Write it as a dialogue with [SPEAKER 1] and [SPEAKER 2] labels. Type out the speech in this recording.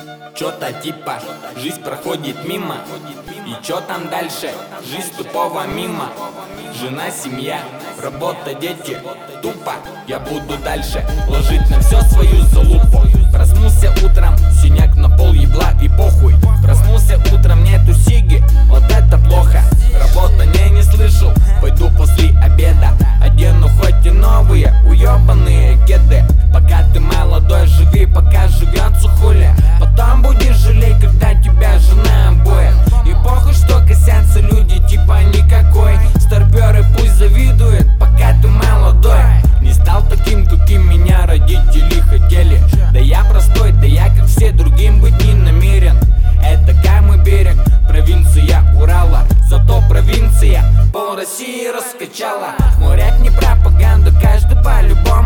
[SPEAKER 1] Чё-то типа жизнь проходит мимо. И чё там дальше? Жизнь тупого мимо. Жена, семья, работа, дети. Тупо я буду дальше ложить на все свою залупу. Проснулся утром, синяк на пол ебла и похуй. Проснулся утром, нету сиги, вот это плохо. Работа не слышал, пойду после обеда. Одену хоть и новые уёбанные кеды. Пока ты молодой, живи, пока живётся хули. Потом будешь жалеть, когда тебя жена обоет. И похуй, что косятся люди, типа никакой. Старпёры пусть завидуют, пока ты молодой. Не стал таким, каким меня родители хотели. Да я простой, да я как все другим быть не намерен. Это Камый берег, провинция Урала. Зато провинция пол России раскачала. Мой рэп не пропаганда, каждый по-любому